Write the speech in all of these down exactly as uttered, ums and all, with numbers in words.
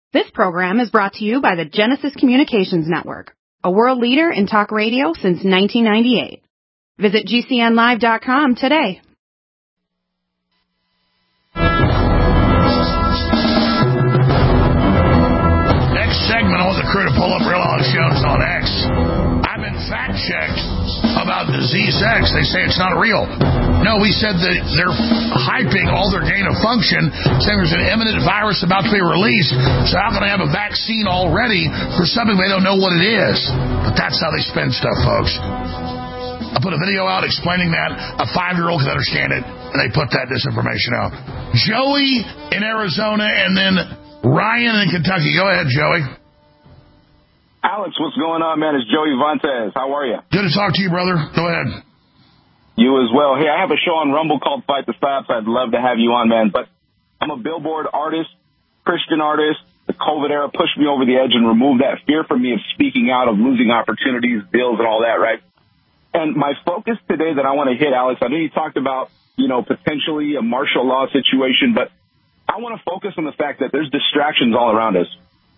This program is brought to you by the Genesis Communications Network, a world leader in talk radio since nineteen ninety-eight. Visit G C N live dot com today. Next segment, I want the crew to pull up Real Alex Jones on X. I've been fact-checked about disease X. They say it's not real. No, we said that they're hyping all their gain of function, saying there's an imminent virus about to be released, so how can they have a vaccine already for something they don't know what it is? But that's how they spend stuff, folks. I put a video out explaining that. A five-year-old can understand it, and they put that disinformation out. Joey in Arizona, and then Ryan in Kentucky. Go ahead, Joey. Alex, what's going on, man? It's Joey Vantes. How are you? Good to talk to you, brother. Go ahead. You as well. Hey, I have a show on Rumble called Fight the Stops. I'd love to have you on, man. But I'm a Billboard artist, Christian artist. The COVID era pushed me over the edge and removed that fear from me of speaking out, of losing opportunities, deals, and all that, right? And my focus today that I want to hit, Alex, I know you talked about, you know, potentially a martial law situation, but I want to focus on the fact that there's distractions all around us.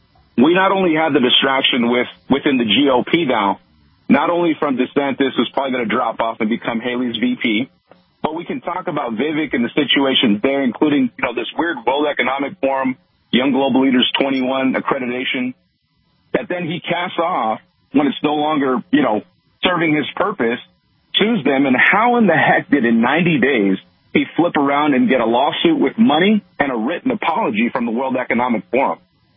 We not only have the distraction with within the G O P now, not only from DeSantis, who's probably going to drop off and become Haley's V P, but we can talk about Vivek and the situations there, including, you know, this weird World Economic Forum, Young Global Leaders twenty-one accreditation, that then he casts off when it's no longer, you know, serving his purpose, sues them, and how in the heck did in ninety days he flip around and get a lawsuit with money and a written apology from the World Economic Forum?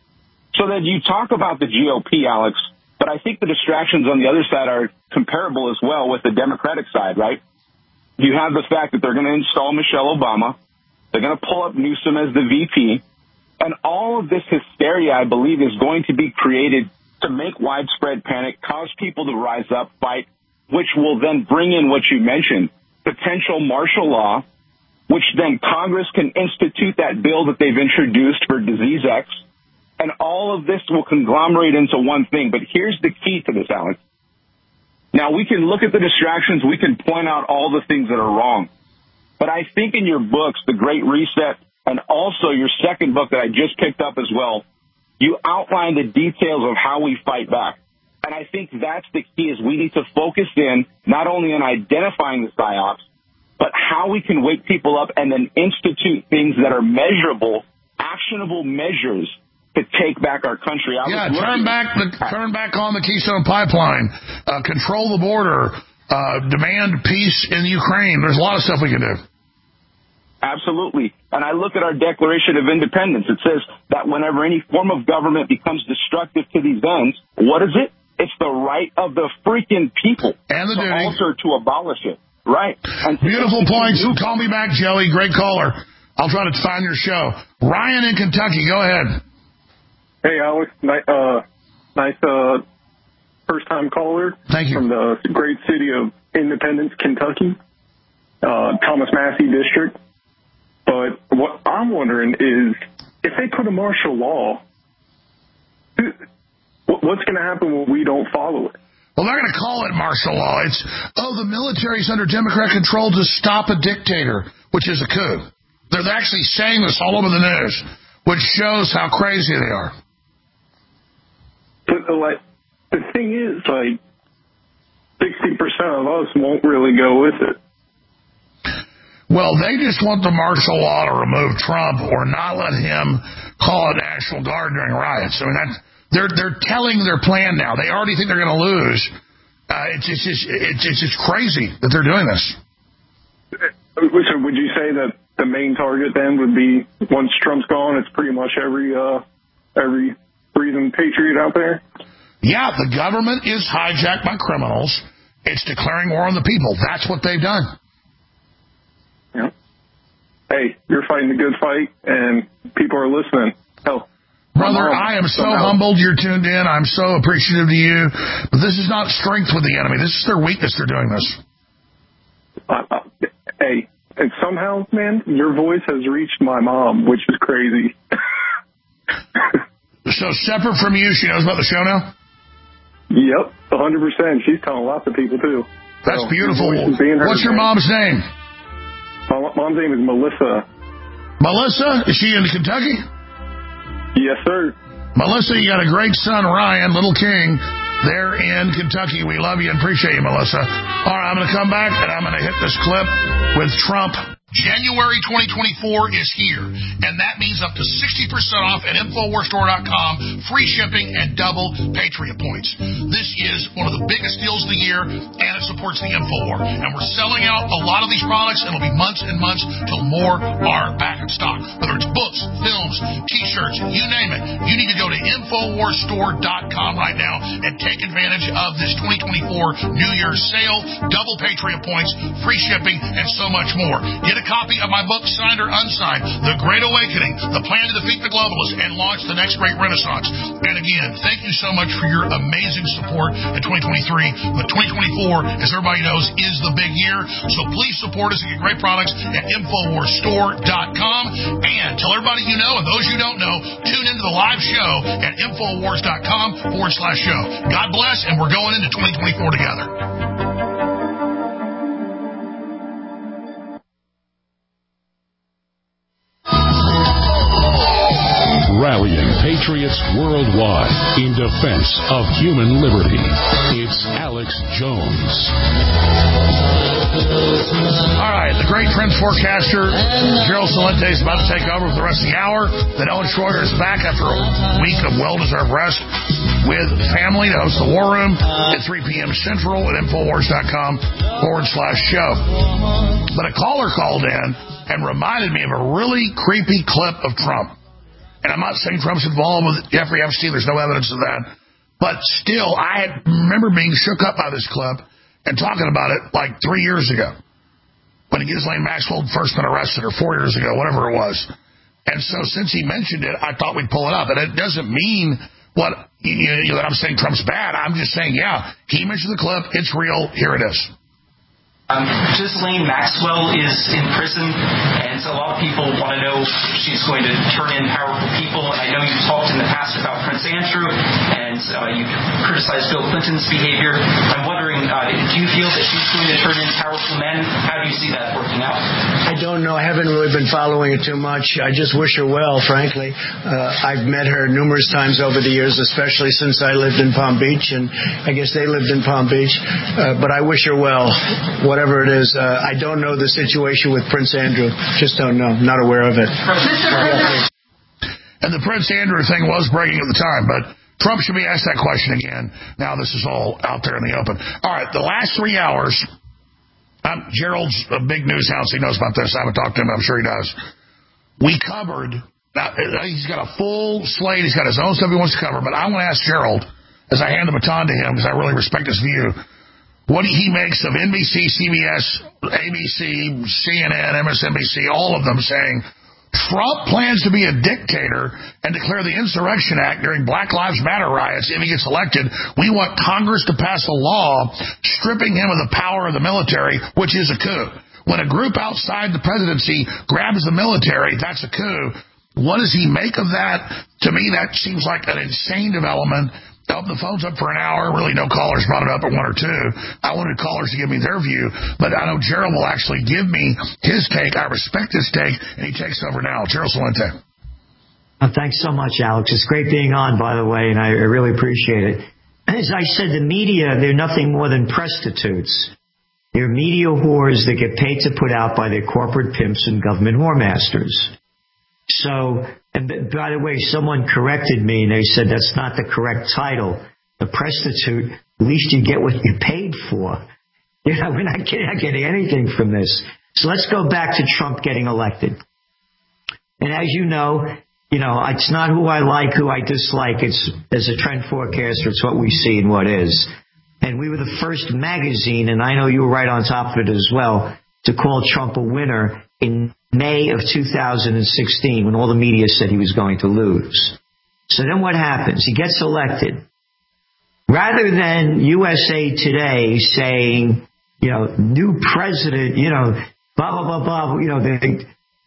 So that you talk about the G O P, Alex, but I think the distractions on the other side are comparable as well with the Democratic side, right? You have the fact that they're going to install Michelle Obama. They're going to pull up Newsom as the V P. And all of this hysteria, I believe, is going to be created to make widespread panic, cause people to rise up, fight, which will then bring in what you mentioned, potential martial law, which then Congress can institute that bill that they've introduced for Disease X. And all of this will conglomerate into one thing. But here's the key to this, Alex. Now, we can look at the distractions. We can point out all the things that are wrong. But I think in your books, The Great Reset, and also your second book that I just picked up as well, you outline the details of how we fight back. And I think that's the key, is we need to focus in not only on identifying the psyops, but how we can wake people up and then institute things that are measurable, actionable measures to take back our country. I yeah, turn back the turn back on the Keystone Pipeline, uh, control the border, uh, demand peace in Ukraine. There's a lot of stuff we can do. Absolutely. And I look at our Declaration of Independence. It says that whenever any form of government becomes destructive to these ends, what is it? It's the right of the freaking people and the to duty. alter, to abolish it. Right. And beautiful points. Call me back, Joey. Great caller. I'll try to find your show. Ryan in Kentucky, go ahead. Hey, Alex. Nice, uh, nice uh, first-time caller. Thank you. From the great city of Independence, Kentucky, uh, Thomas Massey District. But what I'm wondering is, if they put a martial law, what's going to happen when we don't follow it? Well, they're going to call it martial law. It's, oh, the military's under Democrat control to stop a dictator, which is a coup. They're actually saying this all over the news, which shows how crazy they are. But, like, the thing is, like, sixty percent of us won't really go with it. Well, they just want the martial law to remove Trump or not let him call a National Guard during riots. I mean, that's, they're they're telling their plan now. They already think they're going to lose. Uh, it's, it's, just, it's, it's just crazy that they're doing this. So would you say that the main target then would be, once Trump's gone, it's pretty much every uh, every breathing patriot out there? Yeah, the government is hijacked by criminals. It's declaring war on the people. That's what they've done. Yeah. Hey, you're fighting a good fight, and people are listening. Hell, brother, I am so somehow. humbled you're tuned in. I'm so appreciative to you. But this is not strength with the enemy. This is their weakness. They're doing this. Uh, uh, hey, and somehow, man, your voice has reached my mom, which is crazy. So separate from you, she knows about the show now? Yep, one hundred percent. She's telling lots of people, too. That's so, beautiful. Your What's your man. mom's name? My mom's name is Melissa. Melissa? Is she in Kentucky? Yes, sir. Melissa, you got a great son, Ryan, Little King, there in Kentucky. We love you and appreciate you, Melissa. All right, I'm going to come back, and I'm going to hit this clip with Trump. January twenty twenty-four is here, and that means up to sixty percent off at Infowars Store dot com, free shipping, and double Patriot points. This is one of the biggest deals of the year, and it supports the Infowar. And we're selling out a lot of these products, and it'll be months and months till more are back in stock. Whether it's books, films, T-shirts, you name it, you need to go to Infowars Store dot com right now and take advantage of this twenty twenty-four New Year's sale, double Patriot points, free shipping, and so much more. Get a copy of my book, signed or unsigned, The Great Awakening, The Plan to Defeat the Globalists and Launch the Next Great Renaissance. And again, thank you so much for your amazing support in twenty twenty-three. But twenty twenty-four, as everybody knows, is the big year. So please support us and get great products at Infowars Store dot com. And tell everybody you know, and those you don't know, tune into the live show at Infowars dot com forward slash show. God bless, and we're going into twenty twenty-four together. Rallying patriots worldwide in defense of human liberty. It's Alex Jones. All right, the great trends forecaster, Gerald Celente, is about to take over for the rest of the hour. Then Owen Schroeder is back after a week of well-deserved rest with family to host the War Room at three p.m. Central at Infowars dot com forward slash show. But a caller called in and reminded me of a really creepy clip of Trump. And I'm not saying Trump's involved with Jeffrey Epstein. There's no evidence of that. But still, I had, remember being shook up by this clip and talking about it like three years ago when Ghislaine Maxwell first been arrested, or four years ago, whatever it was. And so since he mentioned it, I thought we'd pull it up. And it doesn't mean what you know, that I'm saying Trump's bad. I'm just saying, yeah, he mentioned the clip. It's real. Here it is. Um, Ghislaine Maxwell is in prison, and so a lot of people want to know if she's going to turn in powerful people. And I know you've talked in the past about Prince Andrew, and uh, you criticized Bill Clinton's behavior. I'm wondering, uh, do you feel that she's going to turn in powerful men? How do you see that working out? I don't know. I haven't really been following it too much. I just wish her well, frankly. Uh, I've met her numerous times over the years, especially since I lived in Palm Beach, and I guess they lived in Palm Beach. Uh, but I wish her well. Whatever it is, uh, I don't know the situation with Prince Andrew. Just don't know. Not aware of it. And the Prince Andrew thing was breaking at the time, but Trump should be asked that question again. Now this is all out there in the open. All right, the last three hours, um, Gerald's a big news house. He knows about this. I haven't talked to him, but I'm sure he does. We covered, now, he's got a full slate. He's got his own stuff he wants to cover, but I want to ask Gerald, as I hand the baton to him, because I really respect his view, what he makes of N B C, C B S, A B C, C N N, M S N B C, all of them saying Trump plans to be a dictator and declare the Insurrection Act during Black Lives Matter riots if he gets elected. We want Congress to pass a law stripping him of the power of the military, which is a coup. When a group outside the presidency grabs the military, that's a coup. What does he make of that? To me, that seems like an insane development. I opened the phones up for an hour. Really, no callers brought it up at one or two. I wanted callers to give me their view, but I know Gerald will actually give me his take. I respect his take, and he takes over now. Gerald Celente. Oh, thanks so much, Alex. It's great being on, by the way, and I really appreciate it. As I said, the media, they're nothing more than prostitutes. They're media whores that get paid to put out by their corporate pimps and government whoremasters. So, and by the way, someone corrected me, and they said that's not the correct title. The prostitute, at least you get what you paid for. You know, we're not getting, not getting anything from this. So let's go back to Trump getting elected. And as you know, you know, it's not who I like, who I dislike. It's, as a trend forecaster, it's what we see and what is. And we were the first magazine, and I know you were right on top of it as well, to call Trump a winner in May of two thousand sixteen, when all the media said he was going to lose. So then what happens? He gets elected. Rather than U S A Today saying, you know, new president, you know, blah, blah, blah, blah, you know, the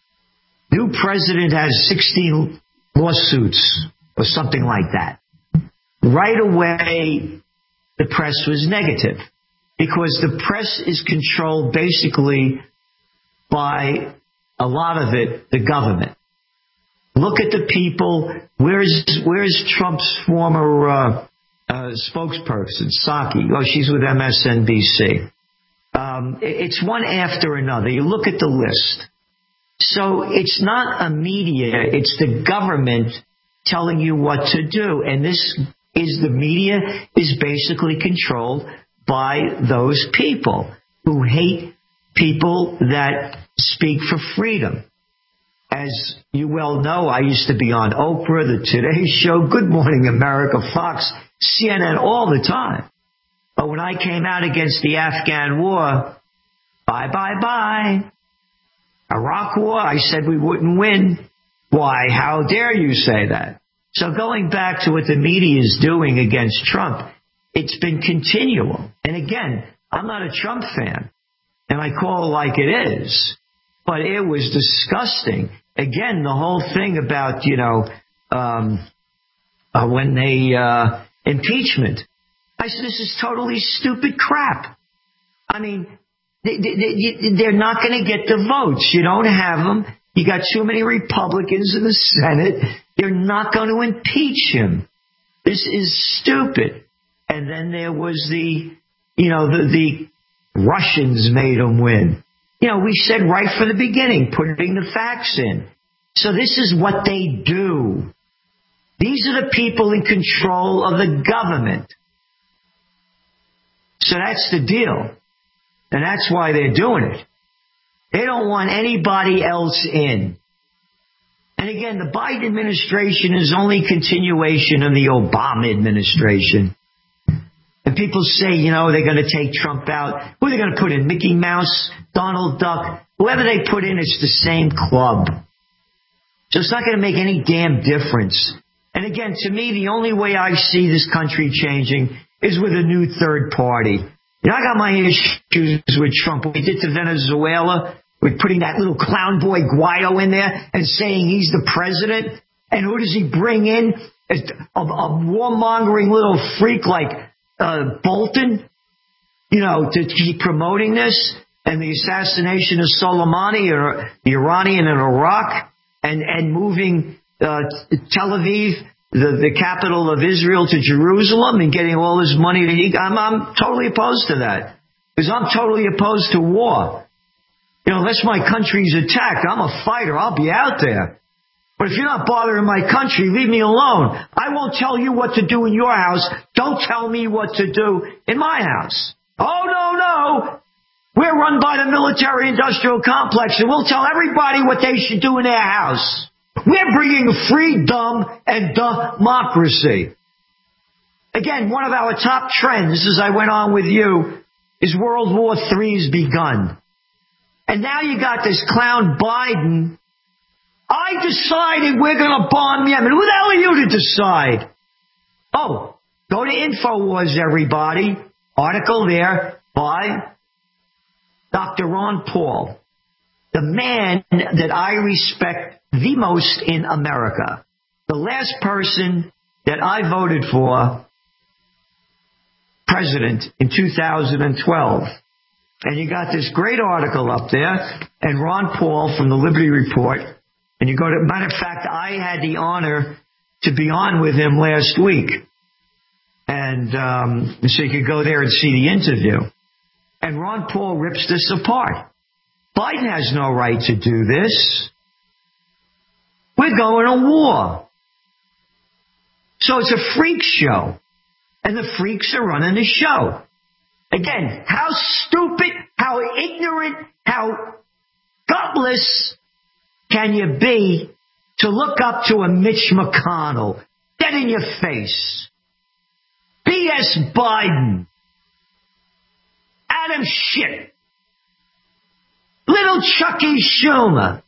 new president has sixteen lawsuits or something like that. Right away, the press was negative because the press is controlled basically by a lot of it, the government. Look at the people. Where's where's Trump's former uh, uh, spokesperson, Psaki? Oh, she's with M S N B C. Um, it's one after another. You look at the list. So it's not a media. It's the government telling you what to do. And this is the media is basically controlled by those people who hate people that speak for freedom. As you well know, I used to be on Oprah, the Today Show, Good Morning America, Fox, C N N all the time. But when I came out against the Afghan war, bye, bye, bye. Iraq war, I said we wouldn't win. Why? How dare you say that? So going back to what the media is doing against Trump, it's been continual. And again, I'm not a Trump fan, and I call it like it is. But it was disgusting. Again, the whole thing about, you know, um, uh, when they, uh, impeachment. I said, this is totally stupid crap. I mean, they, they, they're not going to get the votes. You don't have them. You got too many Republicans in the Senate. They're not going to impeach him. This is stupid. And then there was the, you know, the, the Russians made him win. You know, we said right from the beginning, putting the facts in. So this is what they do. These are the people in control of the government. So that's the deal. And that's why they're doing it. They don't want anybody else in. And again, the Biden administration is only continuation of the Obama administration. And people say, you know, they're going to take Trump out. Who are they going to put in? Mickey Mouse, Donald Duck? Whoever they put in, it's the same club. So it's not going to make any damn difference. And again, to me, the only way I see this country changing is with a new third party. You know, I got my issues with Trump. What he did to Venezuela, with putting that little clown boy Guaido in there and saying he's the president. And who does he bring in? A, a, a warmongering little freak like Uh, Bolton, you know, to keep promoting this, and the assassination of Soleimani, or the Iranian in Iraq, and, and moving uh, Tel Aviv, the, the capital of Israel, to Jerusalem, and getting all this money to he. I'm, I'm totally opposed to that, because I'm totally opposed to war. You know, unless my country's attacked, I'm a fighter. I'll be out there. But if you're not bothering my country, leave me alone. I won't tell you what to do in your house. Don't tell me what to do in my house. Oh, no, no. We're run by the military-industrial complex, and we'll tell everybody what they should do in their house. We're bringing freedom and democracy. Again, one of our top trends, as I went on with you, is World War Three has begun. And now you got this clown Biden. I decided we're going to bomb Yemen. Who the hell are you to decide? Oh, go to InfoWars, everybody. Article there by Doctor Ron Paul, the man that I respect the most in America. The last person that I voted for president in two thousand twelve. And you got this great article up there, and Ron Paul from the Liberty Report. And you go to, matter of fact, I had the honor to be on with him last week. And um, so you could go there and see the interview. And Ron Paul rips this apart. Biden has no right to do this. We're going to war. So it's a freak show. And the freaks are running the show. Again, how stupid, how ignorant, how gutless can you be to look up to a Mitch McConnell dead in your face? B S Biden. Adam Schiff. Little Chucky Schumer.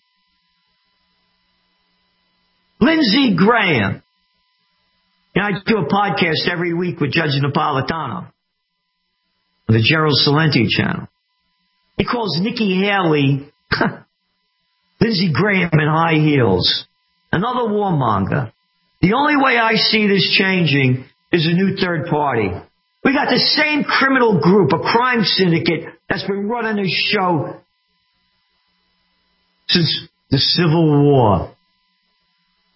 Lindsey Graham. You know, I do a podcast every week with Judge Napolitano on the Gerald Celente channel. He calls Nikki Haley Lindsey Graham in high heels. Another warmonger. The only way I see this changing is a new third party. We got the same criminal group, a crime syndicate that's been running this show since the Civil War.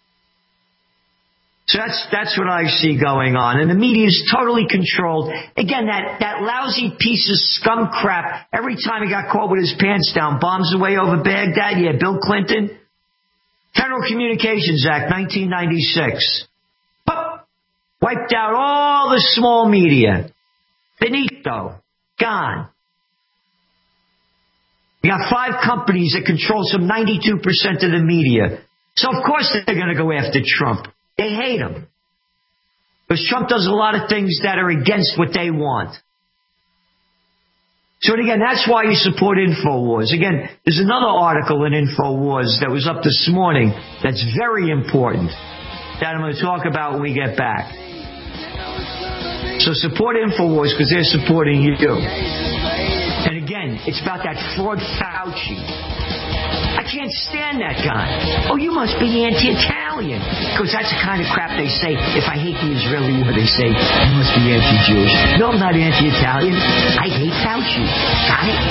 So that's that's what I see going on. And the media is totally controlled. Again, that, that lousy piece of scum crap, every time he got caught with his pants down, bombs away over Baghdad, yeah, Bill Clinton. Federal Communications Act, nineteen ninety-six. Pop, wiped out all the small media. Finito. Gone. You got five companies that control some ninety-two percent of the media. So of course they're going to go after Trump. They hate him. Because Trump does a lot of things that are against what they want. So again, that's why you support InfoWars. Again, there's another article in InfoWars that was up this morning that's very important that I'm going to talk about when we get back. So support InfoWars because they're supporting you. And again, it's about that fraud Fauci. I can't stand that guy. Oh, you must be anti-Italian. Because that's the kind of crap they say. If I hate the Israeli war, they say, you must be anti-Jewish. No, I'm not anti-Italian. I hate Fauci. Got it?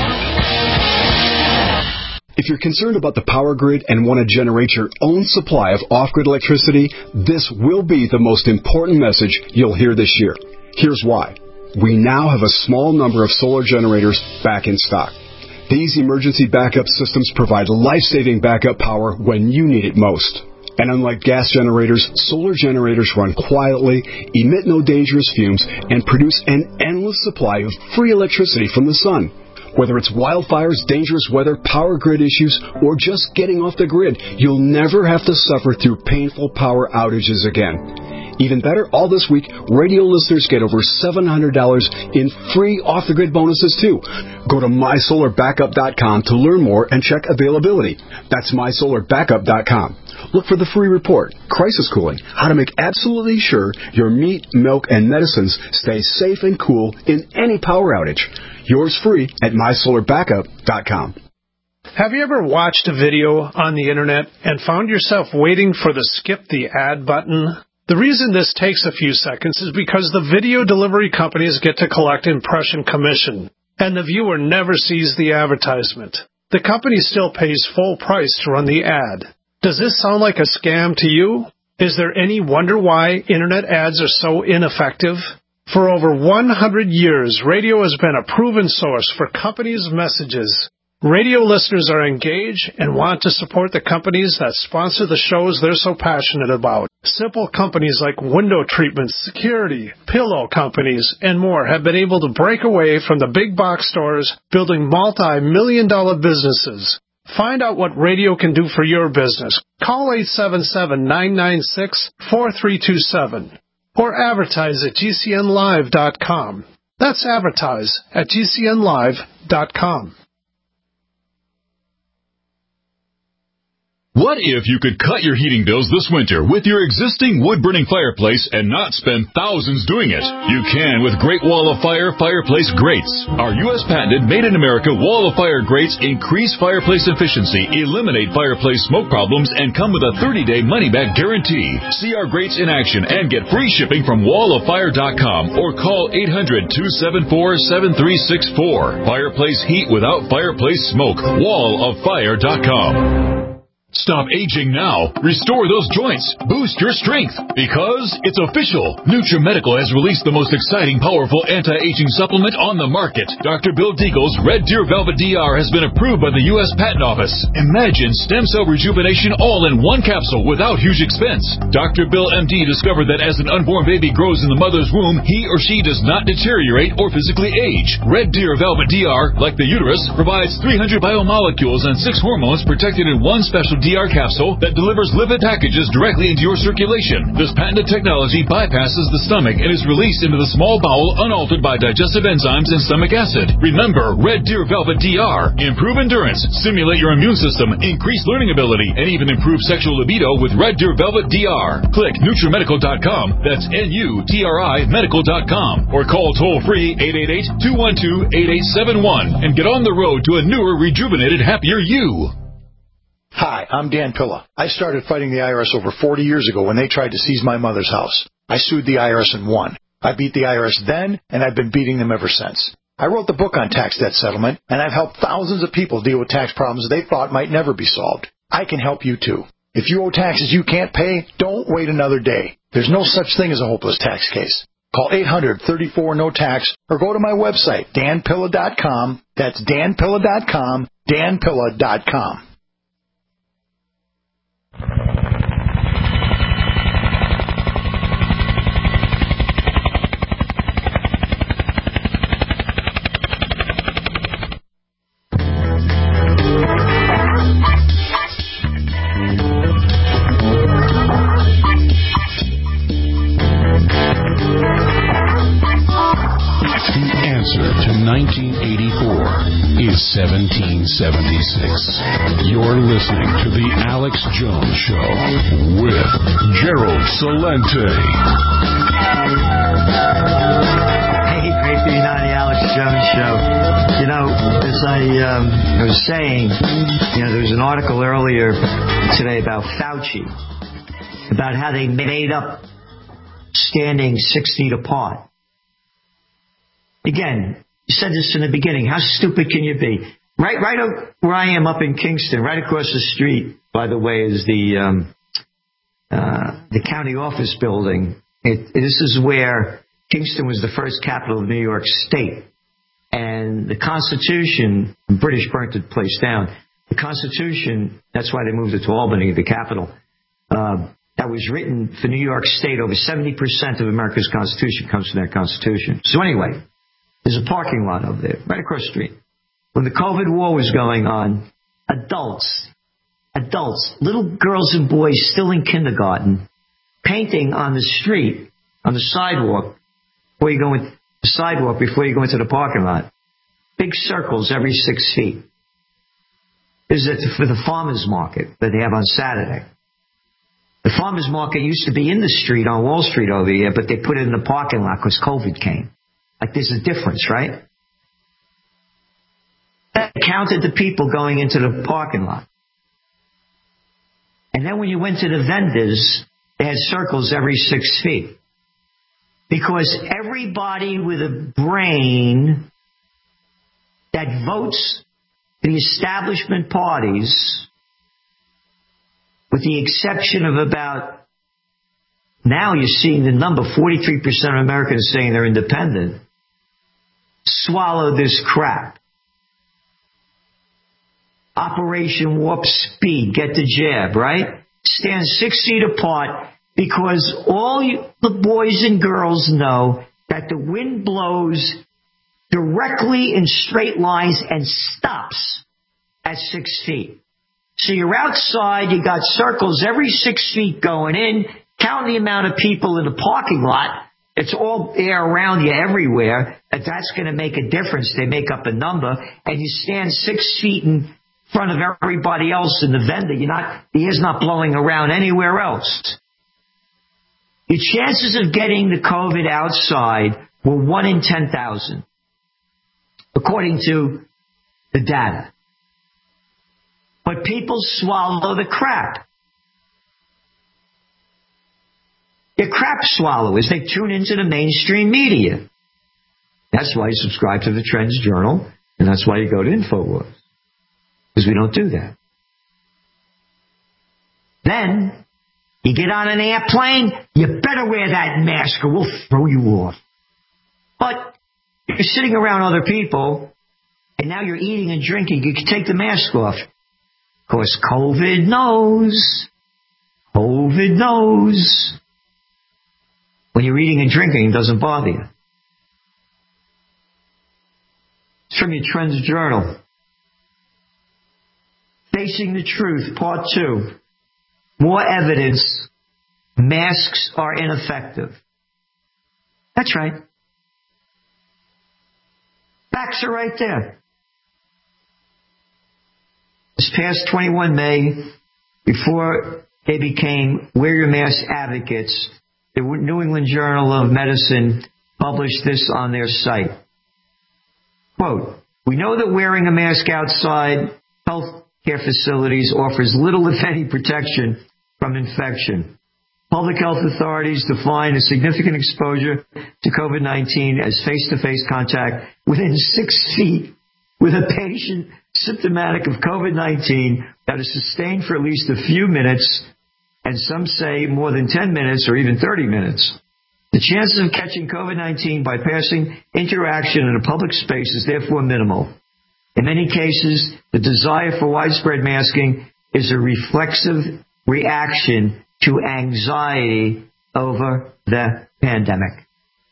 If you're concerned about the power grid and want to generate your own supply of off-grid electricity, this will be the most important message you'll hear this year. Here's why. We now have a small number of solar generators back in stock. These emergency backup systems provide life-saving backup power when you need it most. And unlike gas generators, solar generators run quietly, emit no dangerous fumes, and produce an endless supply of free electricity from the sun. Whether it's wildfires, dangerous weather, power grid issues, or just getting off the grid, you'll never have to suffer through painful power outages again. Even better, all this week, radio listeners get over seven hundred dollars in free off-the-grid bonuses, too. Go to my solar backup dot com to learn more and check availability. That's my solar backup dot com. Look for the free report, Crisis Cooling, how to make absolutely sure your meat, milk, and medicines stay safe and cool in any power outage. Yours free at my solar backup dot com. Have you ever watched a video on the internet and found yourself waiting for the skip the ad button? The reason this takes a few seconds is because the video delivery companies get to collect impression commission, and the viewer never sees the advertisement. The company still pays full price to run the ad. Does this sound like a scam to you? Is there any wonder why internet ads are so ineffective? For over one hundred years, radio has been a proven source for companies' messages. Radio listeners are engaged and want to support the companies that sponsor the shows they're so passionate about. Simple companies like window treatments, security, pillow companies, and more have been able to break away from the big box stores, building multi-million dollar businesses. Find out what radio can do for your business. Call eight seven seven, nine nine six, four three two seven or advertise at G C N live dot com. That's advertise at G C N live dot com. What if you could cut your heating bills this winter with your existing wood-burning fireplace and not spend thousands doing it? You can with Great Wall of Fire Fireplace Grates. Our U S patented made-in-America Wall of Fire grates increase fireplace efficiency, eliminate fireplace smoke problems, and come with a thirty-day money-back guarantee. See our grates in action and get free shipping from wall of fire dot com or call eight hundred, two seven four, seven three six four. Fireplace heat without fireplace smoke. wall of fire dot com. Stop aging now. Restore those joints. Boost your strength. Because it's official. NutriMedical has released the most exciting, powerful anti-aging supplement on the market. Doctor Bill Deagle's Red Deer Velvet D R has been approved by the U S Patent Office. Imagine stem cell rejuvenation all in one capsule without huge expense. Doctor Bill M D discovered that as an unborn baby grows in the mother's womb, he or she does not deteriorate or physically age. Red Deer Velvet D R, like the uterus, provides three hundred biomolecules and six hormones protected in one special D R capsule that delivers lipid packages directly into your circulation. This patented technology bypasses the stomach and is released into the small bowel unaltered by digestive enzymes and stomach acid. Remember, Red Deer Velvet D R. Improve endurance, stimulate your immune system, increase learning ability, and even improve sexual libido with Red Deer Velvet D R. Click NutriMedical dot com. That's N U T R I medical dot com. Or call toll-free eight eight eight, two one two, eight eight seven one and get on the road to a newer, rejuvenated, happier you. Hi, I'm Dan Pilla. I started fighting the I R S over forty years ago when they tried to seize my mother's house. I sued the I R S and won. I beat the I R S then, and I've been beating them ever since. I wrote the book on tax debt settlement, and I've helped thousands of people deal with tax problems they thought might never be solved. I can help you too. If you owe taxes you can't pay, don't wait another day. There's no such thing as a hopeless tax case. Call eight hundred, thirty-four, no tax or go to my website, dan pilla dot com. That's dan pilla dot com, dan pilla dot com. nineteen eighty-four is seventeen seventy-six. You're listening to The Alex Jones Show with Gerald Celente. Hey, great being on The Alex Jones Show. You know, as I um, was saying, you know, there was an article earlier today about Fauci, about how they made up standing six feet apart. Again, you said this in the beginning. How stupid can you be? Right, right where I am up in Kingston, right across the street, by the way, is the um, uh, the county office building. It, this is where Kingston was the first capital of New York State. And the Constitution, the British burnt the place down. The Constitution, that's why they moved it to Albany, the capital, uh, that was written for New York State. Over seventy percent of America's Constitution comes from that Constitution. So anyway, there's a parking lot over there, right across the street. When the COVID war was going on, adults, adults, little girls and boys still in kindergarten, painting on the street, on the sidewalk, before you go into the sidewalk, before you go into the parking lot. Big circles every six feet. This is for the farmers market that they have on Saturday. The farmers market used to be in the street on Wall Street over here, but they put it in the parking lot because COVID came. Like there's a difference, right? That counted the people going into the parking lot. And then when you went to the vendors, they had circles every six feet. Because everybody with a brain that votes for the establishment parties, with the exception of about, now you're seeing the number, forty-three percent of Americans saying they're independent, swallow this crap. Operation Warp Speed, get the jab, right? Stand six feet apart because all you, the boys and girls know that the wind blows directly in straight lines and stops at six feet. So you're outside, you got circles every six feet going in, count the amount of people in the parking lot. It's all air around you everywhere. And that's going to make a difference. They make up a number, and you stand six feet in front of everybody else in the vendor. You're not, the air's not blowing around anywhere else. Your chances of getting the COVID outside were one in ten thousand, according to the data. But people swallow the crap. They're crap swallowers. They tune into the mainstream media. That's why you subscribe to the Trends Journal, and that's why you go to InfoWars. Because we don't do that. Then, you get on an airplane, you better wear that mask or we'll throw you off. But you're sitting around other people, and now you're eating and drinking, you can take the mask off. Of course, COVID knows. COVID knows. When you're eating and drinking, it doesn't bother you. It's from your Trends Journal. Facing the Truth, Part two. More evidence masks are ineffective. That's right. Facts are right there. This past twenty-first May, before they became Wear Your Mask advocates, the New England Journal of Medicine published this on their site. Quote, we know that wearing a mask outside health care facilities offers little, if any, protection from infection. Public health authorities define a significant exposure to COVID nineteen as face-to-face contact within six feet with a patient symptomatic of COVID nineteen that is sustained for at least a few minutes, and some say more than ten minutes or even thirty minutes. The chances of catching COVID nineteen by passing interaction in a public space is therefore minimal. In many cases, the desire for widespread masking is a reflexive reaction to anxiety over the pandemic.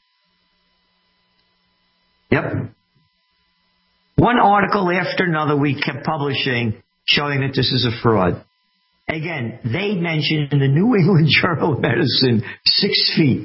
Yep. One article after another we kept publishing showing that this is a fraud. Again, they mentioned in the New England Journal of Medicine six feet.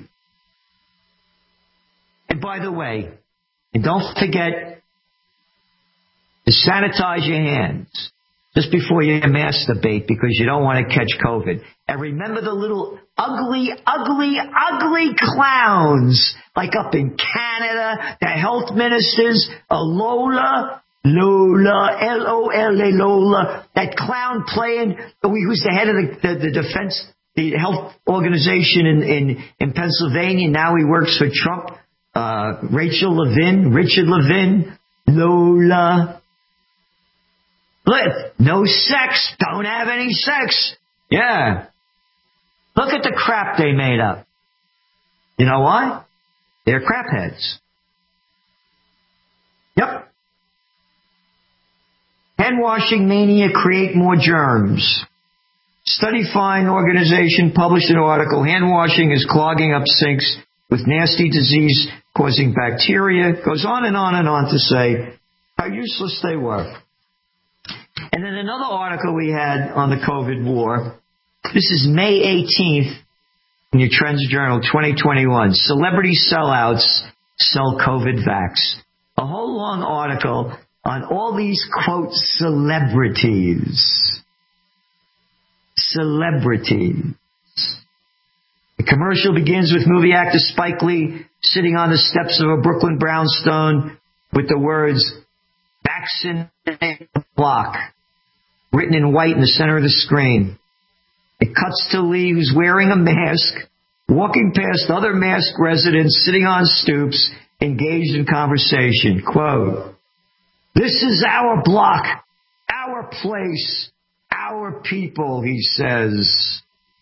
And by the way, and don't forget to sanitize your hands just before you masturbate because you don't want to catch COVID. And remember the little ugly, ugly, ugly clowns like up in Canada, the health ministers, uh, Lola, Lola, L O L A, Lola, that clown playing, who's the head of the, the, the defense, the health organization in, in, in Pennsylvania. Now he works for Trump. Uh, Rachel Levin, Richard Levin, Lola. Look, no sex. Don't have any sex. Yeah. Look at the crap they made up. You know why? They're crap heads. Yep. Hand washing mania create more germs. Study Find organization published an article, hand washing is clogging up sinks with nasty disease causing bacteria. Goes on and on and on to say how useless they were. And then another article we had on the COVID war. This is May eighteenth in your Trends Journal twenty twenty-one. Celebrity sellouts sell COVID vax. A whole long article on all these, quote, celebrities. Celebrities. The commercial begins with movie actor Spike Lee sitting on the steps of a Brooklyn brownstone with the words, "Vaccinate the block," written in white in the center of the screen. It cuts to Lee, who's wearing a mask, walking past other masked residents sitting on stoops, engaged in conversation. Quote, "This is our block, our place, our people," he says.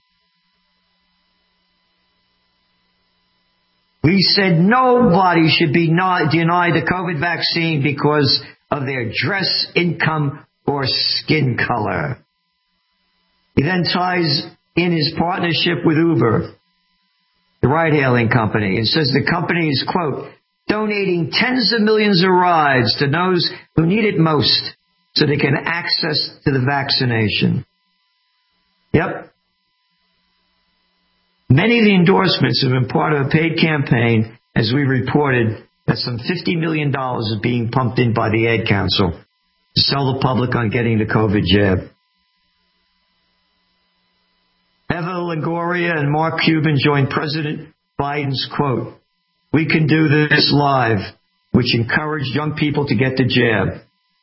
Lee said nobody should be not denied the COVID vaccine because of their dress, income, or skin color. He then ties in his partnership with Uber, the ride-hailing company, and says the company is, quote, donating tens of millions of rides to those who need it most so they can access to the vaccination. Yep. Many of the endorsements have been part of a paid campaign, as we reported, that some fifty million dollars is being pumped in by the Ad Council to sell the public on getting the COVID jab. Eva Longoria and Mark Cuban joined President Biden's, quote, "We can do this live," which encouraged young people to get the jab.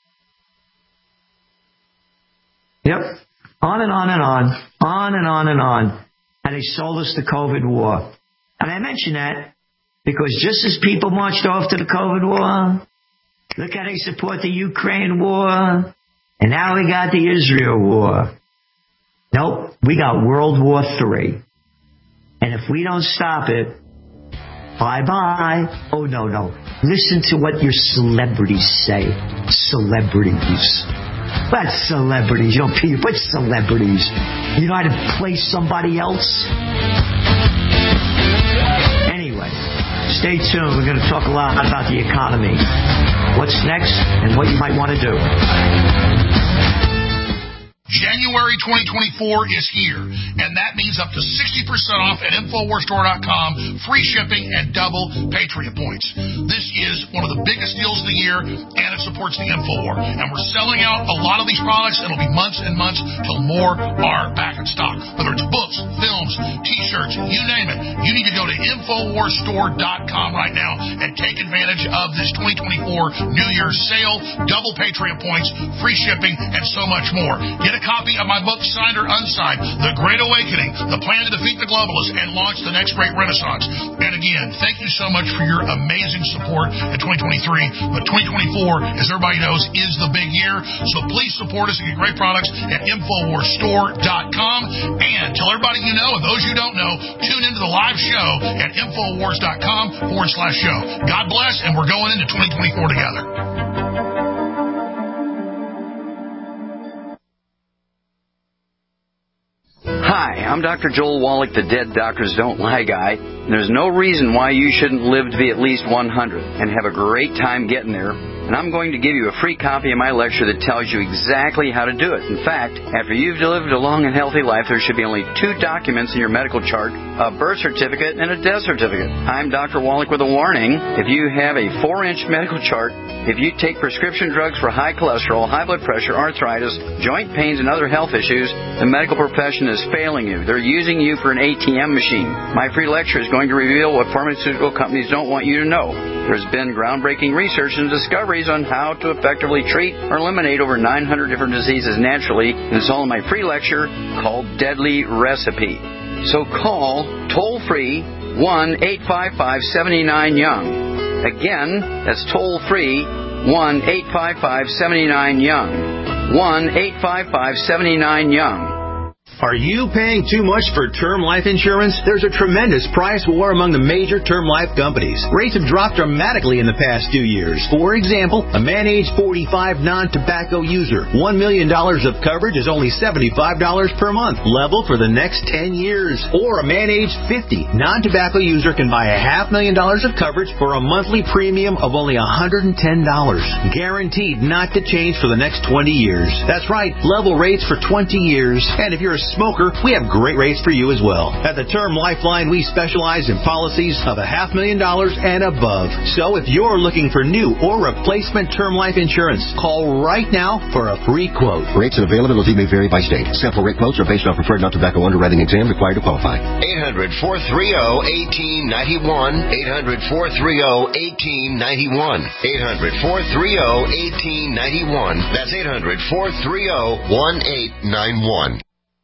Yep. On and on and on, on and on and on. And they sold us the COVID war. And I mention that because just as people marched off to the COVID war, look how they support the Ukraine war, and now we got the Israel war. Nope, we got World War Three. And if we don't stop it, bye-bye. Oh, no, no. Listen to what your celebrities say. Celebrities. What celebrities? You don't pay, what celebrities? You know how to play somebody else? Anyway, stay tuned. We're going to talk a lot about the economy. What's next and what you might want to do. January twenty twenty-four is here, and that means up to sixty percent off at Infowars Store dot com, free shipping, and double Patriot points. This is one of the biggest deals of the year, and it supports the Infowar. And we're selling out a lot of these products. It'll be months and months till more are back in stock. Whether it's books, films, T-shirts, you name it, you need to go to Infowars Store dot com right now and take advantage of this twenty twenty-four New Year's sale, double Patriot points, free shipping, and so much more. Get a copy of my book, signed or unsigned, The Great Awakening, The Plan to Defeat the Globalists and Launch the Next Great Renaissance. And again, thank you so much for your amazing support in twenty twenty-three, but twenty twenty-four, as everybody knows, is the big year. So please support us and get great products at infowars store dot com. And tell everybody you know, and those you don't know, tune into the live show at infowars dot com forward slash show. God bless, and we're going into twenty twenty-four together. Hi, I'm Doctor Joel Wallach, the Dead Doctors Don't Lie guy. There's no reason why you shouldn't live to be at least one hundred and have a great time getting there. And I'm going to give you a free copy of my lecture that tells you exactly how to do it. In fact, after you've lived a long and healthy life, there should be only two documents in your medical chart, a birth certificate and a death certificate. I'm Doctor Wallach with a warning. If you have a four-inch medical chart, if you take prescription drugs for high cholesterol, high blood pressure, arthritis, joint pains, and other health issues, the medical profession is failing you. They're using you for an A T M machine. My free lecture is going to reveal what pharmaceutical companies don't want you to know. There's been groundbreaking research and discoveries on how to effectively treat or eliminate over nine hundred different diseases naturally, and it's all in my free lecture called Deadly Recipe. So call toll-free one eight five five, seven nine, young. Again, that's toll-free one eight five five, seven nine, young. one eight five five, seven nine, young. Are you paying too much for term life insurance? There's a tremendous price war among the major term life companies. Rates have dropped dramatically in the past two years. For example, a man age forty-five non-tobacco user, one million dollars of coverage is only seventy-five dollars per month, level for the next ten years. Or a man age fifty non-tobacco user can buy a half million dollars of coverage for a monthly premium of only one hundred ten dollars. Guaranteed not to change for the next twenty years. That's right, level rates for twenty years. And if you're a smoker, we have great rates for you as well. At the Term Lifeline, we specialize in policies of a half million dollars and above. So if you're looking for new or replacement term life insurance, call right now for a free quote. Rates and availability may vary by state. Sample rate quotes are based on preferred non-tobacco underwriting exam required to qualify. eight hundred, four three zero, one eight nine one. eight hundred, four three zero, one eight nine one. eight hundred, four three zero, one eight nine one. That's eight hundred, four three zero, one eight nine one.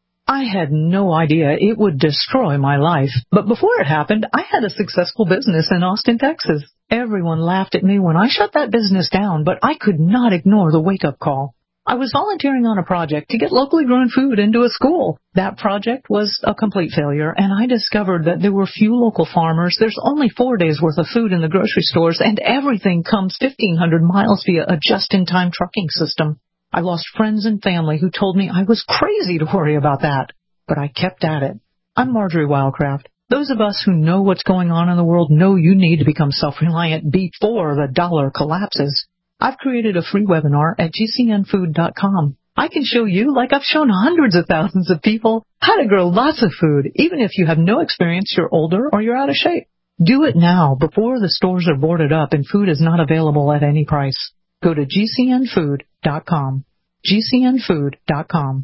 I had no idea it would destroy my life. But before it happened, I had a successful business in Austin, Texas. Everyone laughed at me when I shut that business down, but I could not ignore the wake-up call. I was volunteering on a project to get locally grown food into a school. That project was a complete failure, and I discovered that there were few local farmers. There's only four days' worth of food in the grocery stores, and everything comes fifteen hundred miles via a just-in-time trucking system. I lost friends and family who told me I was crazy to worry about that, but I kept at it. I'm Marjorie Wildcraft. Those of us who know what's going on in the world know you need to become self-reliant before the dollar collapses. I've created a free webinar at G C N food dot com. I can show you, like I've shown hundreds of thousands of people, how to grow lots of food, even if you have no experience, you're older, or you're out of shape. Do it now before the stores are boarded up and food is not available at any price. Go to G C N food dot com. G C N food dot com.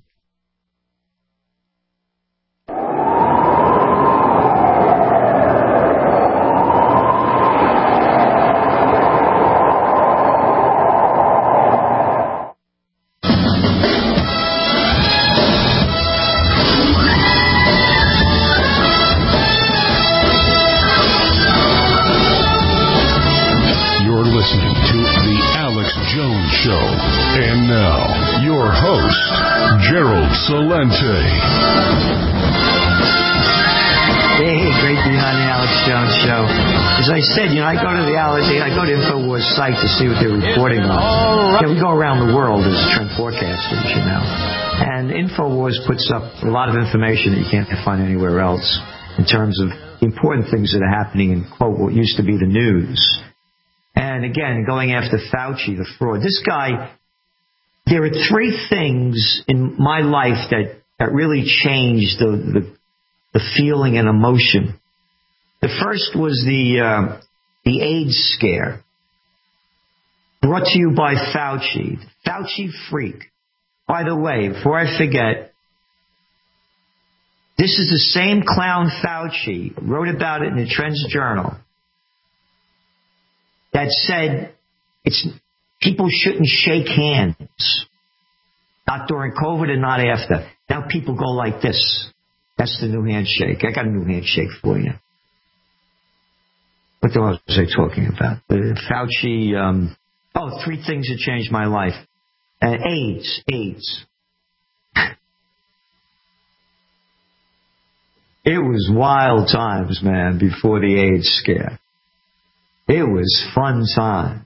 Listening to The Alex Jones Show. And now, your host, Gerald Celente. Hey, great to be on The Alex Jones Show. As I said, you know, I go to the Alex, I go to InfoWars site to see what they're reporting on. You know, we go around the world as trend forecasters, you know. And InfoWars puts up a lot of information that you can't find anywhere else in terms of important things that are happening in, quote, what used to be the news. And again, going after Fauci, the fraud. This guy, there are three things in my life that, that really changed the, the, the feeling and emotion. The first was the, uh, the AIDS scare. Brought to you by Fauci. Fauci freak. By the way, before I forget, this is the same clown Fauci, wrote about it in the Trends Journal, that said it's people shouldn't shake hands. Not during COVID and not after. Now people go like this. That's the new handshake. I got a new handshake for you. what the hell was I talking about? Uh, Fauci, um, oh, three things that changed my life. Uh, AIDS, AIDS. It was wild times, man, before the AIDS scare. It was fun time.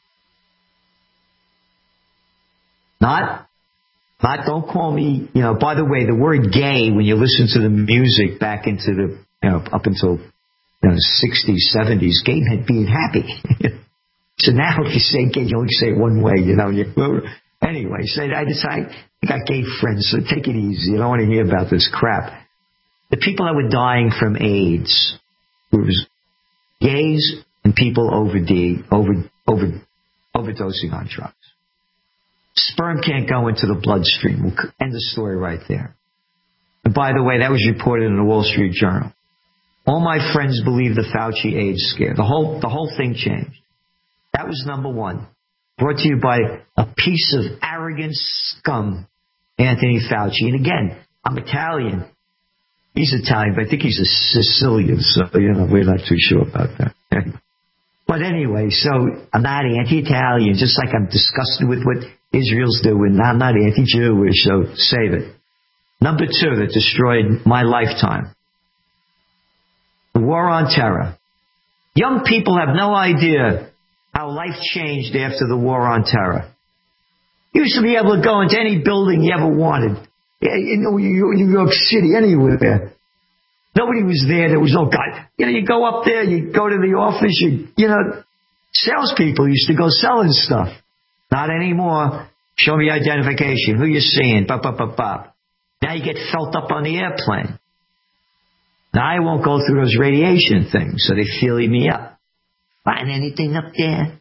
Not, not, don't call me, you know, by the way, the word gay, when you listen to the music back into the, you know, up until, you know, the sixties, seventies, gay meant being happy. So now if you say gay, you only say it one way, you know. You, anyway, so I decided, I got gay friends, so take it easy. You don't want to hear about this crap. The people that were dying from AIDS were gays and people over D, over, over, overdosing on drugs. Sperm can't go into the bloodstream. We'll end the story right there. And by the way, that was reported in the Wall Street Journal. All my friends believe the Fauci AIDS scare. The whole, the whole thing changed. That was number one. Brought to you by a piece of arrogant scum, Anthony Fauci. And again, I'm Italian. He's Italian, but I think he's a Sicilian, so, you know, we're not too sure about that. But anyway, so I'm not anti-Italian, just like I'm disgusted with what Israel's doing. I'm not anti-Jewish, so save it. Number two that destroyed my lifetime. The war on terror. Young people have no idea how life changed after the war on terror. You used to be able to go into any building you ever wanted. In New York City, anywhere. Nobody was there. There was no guy. You know, you go up there, you go to the office, you, you know, salespeople used to go selling stuff. Not anymore. Show me identification. Who you seeing? Bop, bop, bop, bop. Now you get felt up on the airplane. Now I won't go through those radiation things, so they feeling me up. Find anything up there?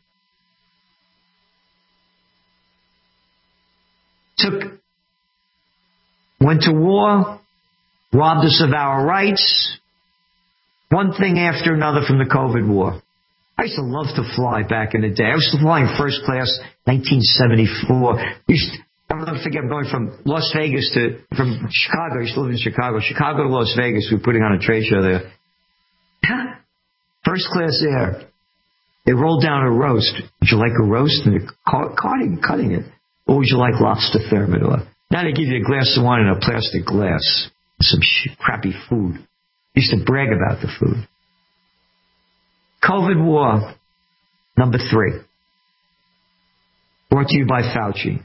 Took, went to war, robbed us of our rights, one thing after another from the COVID war. I used to love to fly back in the day. I was flying first class, nineteen seventy-four. I used to, I'll never forget, I'm going from Las Vegas to, from Chicago. I used to live in Chicago. Chicago to Las Vegas. We were putting on a trade show there. First class air. They rolled down a roast. Would you like a roast? And they're cutting, cutting it. Or would you like lobster thermidor? Now they give you a glass of wine in a plastic glass. Some sh- crappy food. Used to brag about the food. COVID war, number three. Brought to you by Fauci.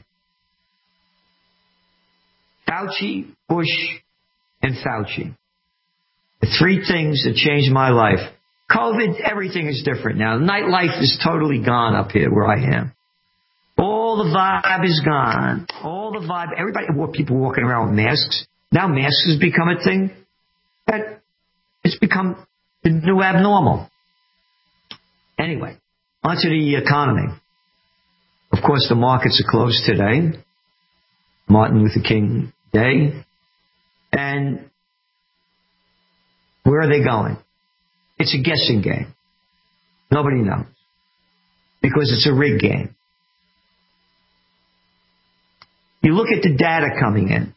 Fauci, Bush, and Fauci. The three things that changed my life. COVID, everything is different now. Nightlife is totally gone up here where I am. All the vibe is gone. All the vibe. Everybody, people walking around with masks. Now masks has become a thing that it's become the new abnormal. Anyway, onto the economy. Of course, the markets are closed today. Martin Luther King Day. And where are they going? It's a guessing game. Nobody knows. Because it's a rigged game. You look at the data coming in.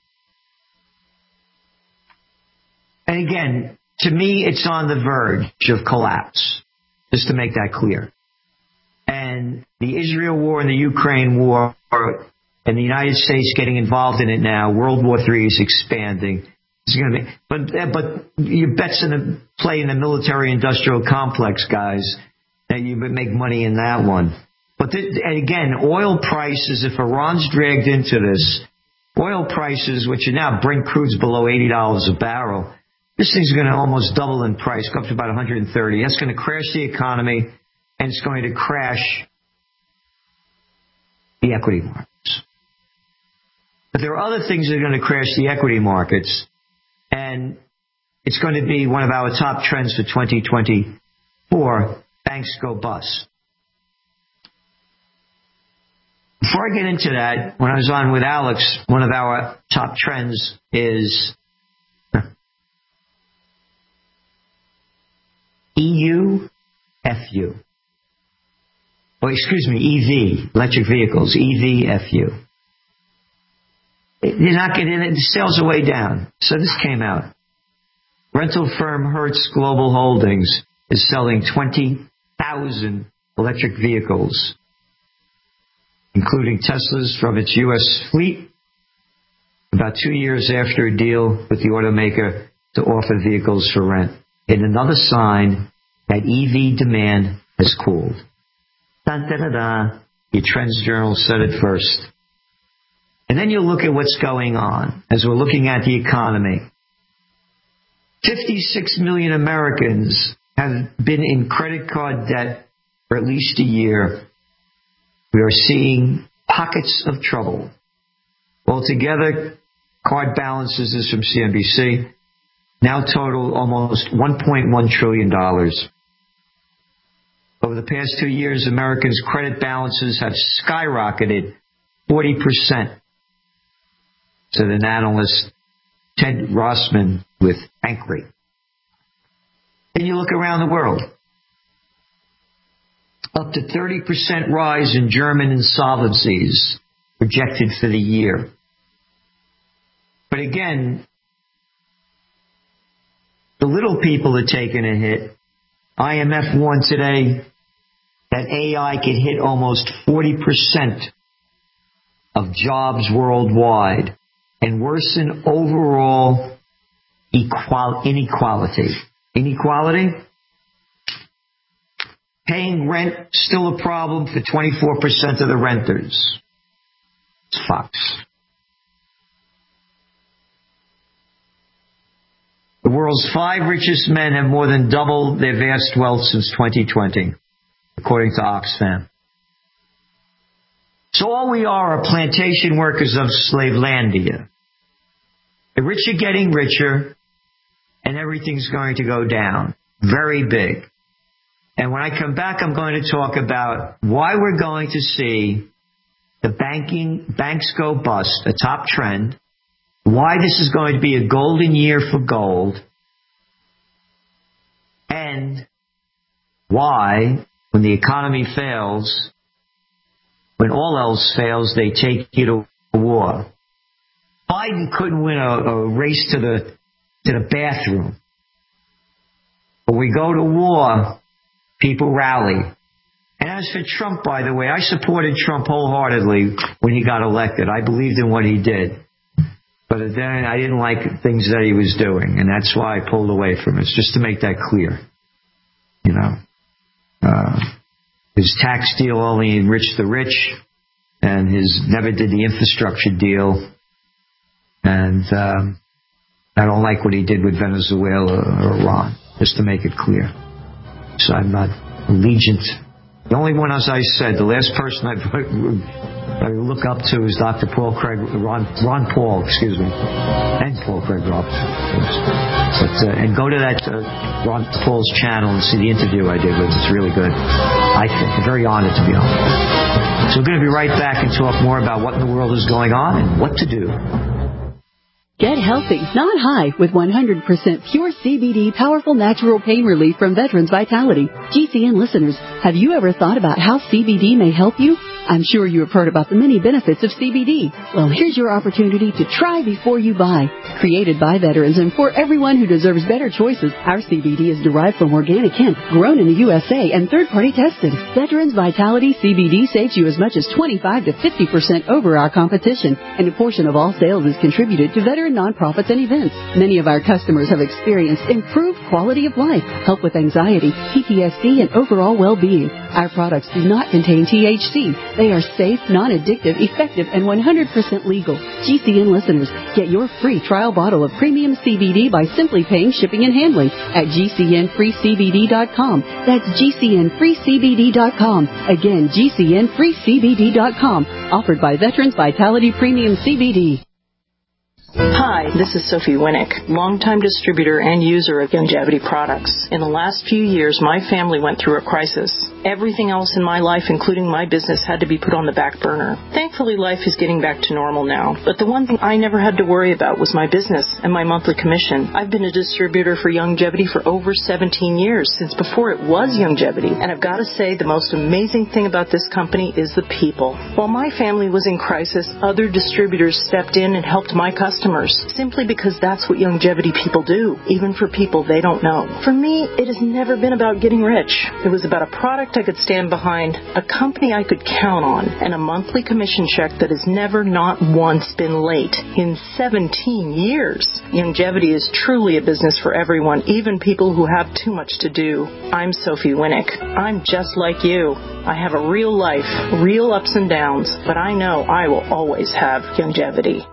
And again, to me, it's on the verge of collapse. Just to make that clear. And the Israel war and the Ukraine war and the United States getting involved in it now, World War Three is expanding. It's going to be, but but your bets in the play in the military-industrial complex, guys. And you make money in that one. But th- and again, oil prices. If Iran's dragged into this, oil prices, which are now Brent crude's below eighty dollars a barrel. This thing's going to almost double in price, go up to about one hundred thirty. That's going to crash the economy, and it's going to crash the equity markets. But there are other things that are going to crash the equity markets, and it's going to be one of our top trends for twenty twenty-four. Banks go bust. Before I get into that, when I was on with Alex, one of our top trends is E U F U. Oh, excuse me, E V, electric vehicles, E V F U. You're not getting it. The sales are way down. So this came out. Rental firm Hertz Global Holdings is selling twenty thousand electric vehicles, including Teslas, from its U S fleet, about two years after a deal with the automaker to offer vehicles for rent. In another sign that E V demand has cooled. Dun, da, da, da. Your Trends Journal said it first. And then you look at what's going on as we're looking at the economy. fifty-six million Americans have been in credit card debt for at least a year. We are seeing pockets of trouble. Altogether, card balances, this is from C N B C, now total almost one point one trillion dollars. Over the past two years, Americans' credit balances have skyrocketed forty percent. Said an analyst, Ted Rossman, with Bankrate. Then you look around the world. Up to thirty percent rise in German insolvencies projected for the year. But again, the little people are taking a hit. I M F warned today that A I could hit almost forty percent of jobs worldwide and worsen overall equal- inequality. Inequality? Paying rent, still a problem for twenty-four percent of the renters. It's Fox. The world's five richest men have more than doubled their vast wealth since twenty twenty, according to Oxfam. So all we are are plantation workers of Slavelandia. The rich are getting richer, and everything's going to go down. Very big. And when I come back, I'm going to talk about why we're going to see the banking banks go bust, a top trend, why this is going to be a golden year for gold, and why, when the economy fails, when all else fails, they take you to war. Biden couldn't win a, a race to the to the bathroom. When we go to war, people rally. And as for Trump, by the way, I supported Trump wholeheartedly when he got elected. I believed in what he did. But then I didn't like things that he was doing, and that's why I pulled away from it, just to make that clear. You know, uh, his tax deal only enriched the rich, and his never did the infrastructure deal. And um, I don't like what he did with Venezuela or Iran, just to make it clear. So I'm not allegiant. The only one, as I said, the last person I, I look up to is Doctor Paul Craig, Ron, Ron Paul, excuse me, and Paul Craig Roberts. But uh, and go to that uh, Ron Paul's channel and see the interview I did with him. It's really good. I think I'm very honored to be on. So we're going to be right back and talk more about what in the world is going on and what to do. Get healthy, not high, with one hundred percent pure C B D powerful natural pain relief from Veterans Vitality. G C N listeners, have you ever thought about how C B D may help you? I'm sure you have heard about the many benefits of C B D. Well, here's your opportunity to try before you buy. Created by veterans and for everyone who deserves better choices, our C B D is derived from organic hemp, grown in the U S A, and third-party tested. Veterans Vitality C B D saves you as much as twenty-five to fifty percent over our competition, and a portion of all sales is contributed to veteran nonprofits and events. Many of our customers have experienced improved quality of life, help with anxiety, P T S D, and overall well-being. Our products do not contain T H C. They are safe, non-addictive, effective, and one hundred percent legal. G C N listeners, get your free trial bottle of premium C B D by simply paying shipping and handling at G C N free C B D dot com. That's G C N free C B D dot com. Again, G C N free C B D dot com. Offered by Veterans Vitality Premium C B D. Hi, this is Sophie Winnick, longtime distributor and user of Youngevity products. In the last few years, my family went through a crisis. Everything else in my life, including my business, had to be put on the back burner. Thankfully, life is getting back to normal now. But the one thing I never had to worry about was my business and my monthly commission. I've been a distributor for Youngevity for over seventeen years, since before it was Youngevity. And I've got to say, the most amazing thing about this company is the people. While my family was in crisis, other distributors stepped in and helped my customers. simply because that's what longevity people do, even for people they don't know. For me, it has never been about getting rich. It was about a product I could stand behind, a company I could count on, and a monthly commission check that has never, not once, been late in seventeen years. Longevity is truly a business for everyone, even people who have too much to do. I'm Sophie Winnick. I'm just like you. I have a real life, real ups and downs, but I know I will always have longevity.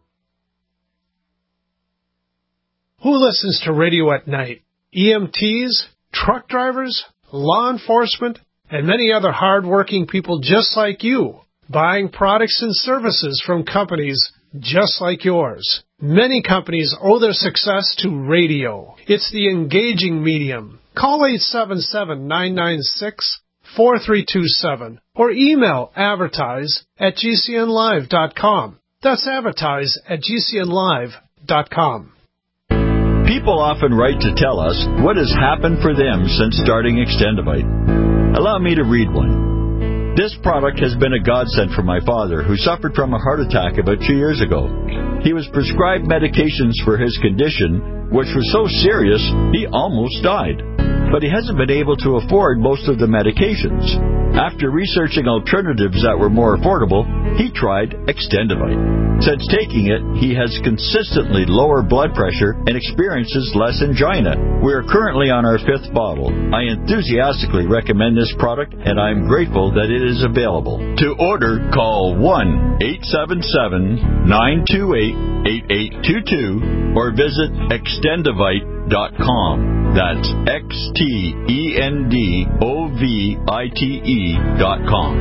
Who listens to radio at night? E M Ts, truck drivers, law enforcement, and many other hard-working people just like you, buying products and services from companies just like yours. Many companies owe their success to radio. It's the engaging medium. Call eight seven seven, nine nine six, four three two seven or email advertise at g c n live dot com. That's advertise at g c n live dot com. People often write to tell us what has happened for them since starting Extendivite. Allow me to read one. This product has been a godsend for my father, who suffered from a heart attack about two years ago. He was prescribed medications for his condition, which was so serious he almost died. But he hasn't been able to afford most of the medications. After researching alternatives that were more affordable, he tried Extendivite. Since taking it, he has consistently lower blood pressure and experiences less angina. We are currently on our fifth bottle. I enthusiastically recommend this product, and I am grateful that it is available. To order, call one eight seven seven, nine two eight, eight eight two two or visit extendivite dot com. That's X T E N D O V I T E dot com.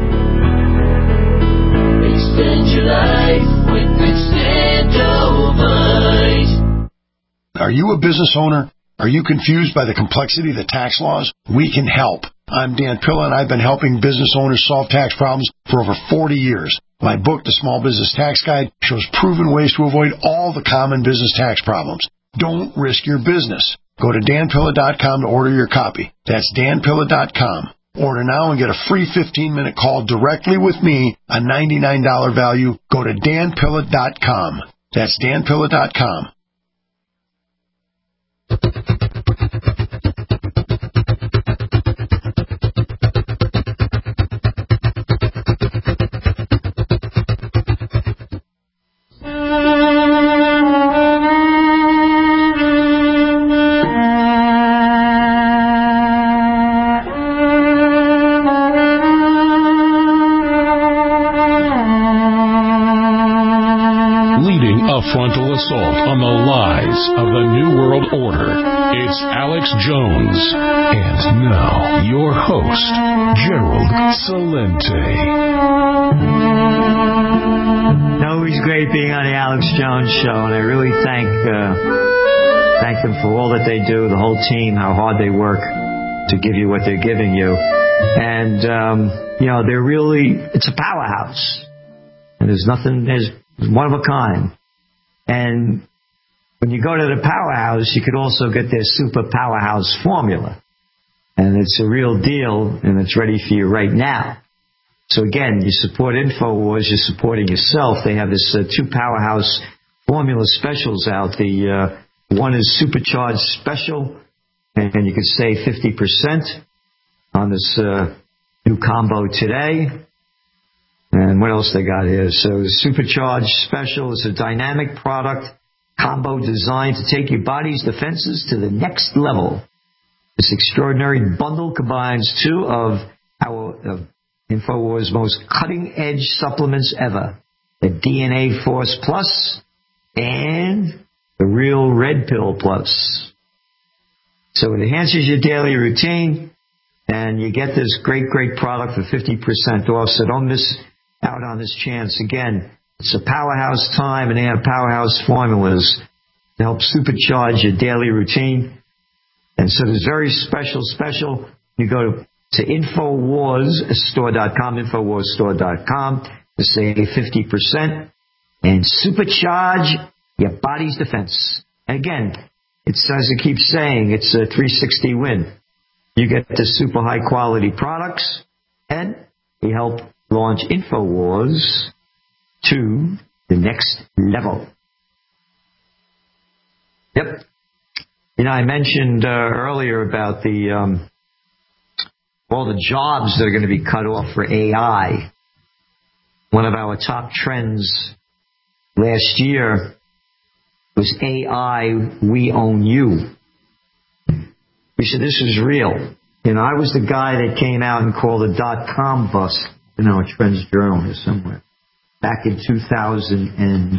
Extend your life with Extendivite. Are you a business owner? Are you confused by the complexity of the tax laws? We can help. I'm Dan Pilla, and I've been helping business owners solve tax problems for over forty years. My book, The Small Business Tax Guide, shows proven ways to avoid all the common business tax problems. Don't risk your business. Go to dan pilla dot com to order your copy. That's dan pilla dot com. Order now and get a free fifteen-minute call directly with me, a ninety-nine dollars value. Go to dan pilla dot com. That's dan pilla dot com. Frontal assault on the lies of the New World Order. It's Alex Jones. And now, your host, Gerald Celente. Always great being on the Alex Jones Show, and I really thank uh, thank them for all that they do, the whole team, how hard they work to give you what they're giving you. And, um, you know, they're really, it's a powerhouse. And there's nothing, there's one of a kind. And when you go to the powerhouse, you could also get their super powerhouse formula. And it's a real deal, and it's ready for you right now. So again, you support InfoWars, you're supporting yourself. They have this uh, two powerhouse formula specials out. The uh, one is Supercharged Special, and, and you could save fifty percent on this uh, new combo today. And what else they got here? So Supercharged Special is a dynamic product combo designed to take your body's defenses to the next level. This extraordinary bundle combines two of our of InfoWars' most cutting-edge supplements ever, the D N A Force Plus and the Real Red Pill Plus. So it enhances your daily routine, and you get this great, great product for fifty percent off, so don't miss out on this chance. Again, it's a powerhouse time, and they have powerhouse formulas to help supercharge your daily routine. And so there's very special, special. You go to, to infowars store dot com, infowars store dot com to save fifty percent and supercharge your body's defense. And again, it's, as it keeps saying, it's a three sixty win. You get the super high quality products, and you help launch InfoWars to the next level. Yep. You know, I mentioned uh, earlier about the um, all the jobs that are going to be cut off for A I. One of our top trends last year was A I, we own you. We said this is real. You know, I was the guy that came out and called the dot-com bust, you know, a Trends Journal here somewhere, back in two thousand and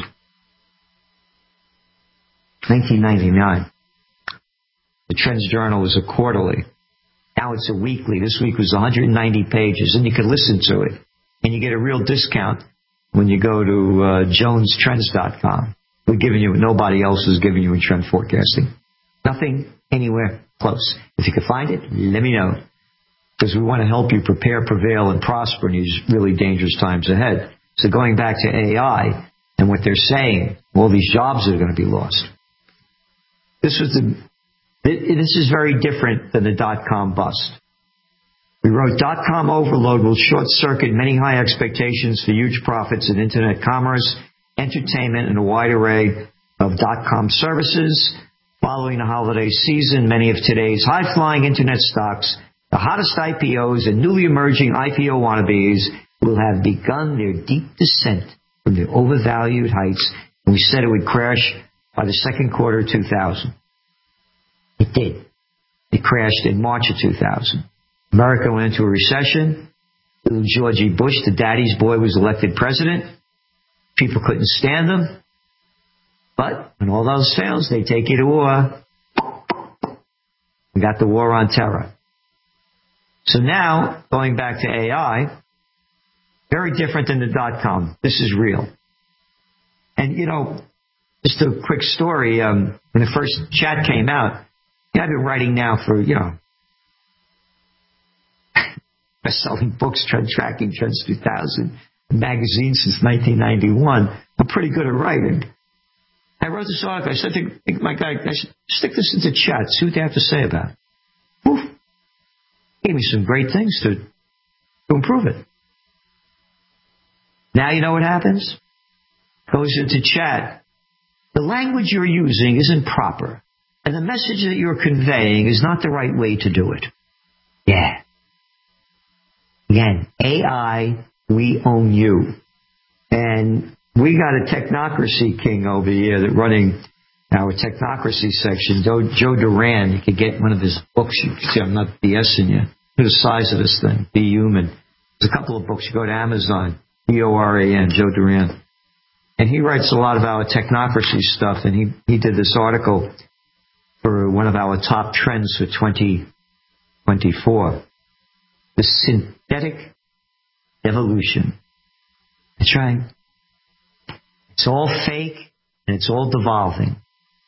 nineteen ninety-nine. The Trends Journal was a quarterly. Now it's a weekly. This week was one hundred ninety pages, and you can listen to it. And you get a real discount when you go to uh, jones trends dot com. We're giving you what nobody else is giving you in trend forecasting. Nothing anywhere close. If you can find it, let me know. Because we want to help you prepare, prevail, and prosper in these really dangerous times ahead. So going back to A I and what they're saying, all these jobs are going to be lost. This was the. This is very different than the dot-com bust. We wrote dot-com overload will short-circuit many high expectations for huge profits in Internet commerce, entertainment, and a wide array of dot-com services. Following the holiday season, many of today's high-flying Internet stocks, the hottest I P Os and newly emerging I P O wannabes will have begun their deep descent from their overvalued heights, and we said it would crash by the second quarter of two thousand. It did. It crashed in March of two thousand. America went into a recession. Little Georgie Bush, the daddy's boy, was elected president. People couldn't stand him. But when all those fails, they take you to war. We got the war on terror. So now, going back to A I, very different than the dot-com. This is real. And, you know, just a quick story. Um, when the first chat came out, yeah, I've been writing now for, you know, best-selling books, Trend Tracking, Trends two thousand, magazine since nineteen ninety-one. I'm pretty good at writing. I wrote this article. I said to my guy, I should stick this into chat, see what they have to say about it. Oof. Gave me some great things to, to improve it. Now you know what happens? Goes into chat. The language you're using isn't proper, and the message that you're conveying is not the right way to do it. Yeah. Again, A I, we own you. And we got a technocracy king over here that running our technocracy section, Joe, Joe Duran. You could get one of his books. You can see I'm not BSing you. Look at the size of this thing. Be Human. There's a couple of books. You go to Amazon. D O R A N, Joe Duran. And he writes a lot of our technocracy stuff. And he, he did this article for one of our top trends for twenty twenty-four. The synthetic evolution. That's right. It's all fake and it's all devolving.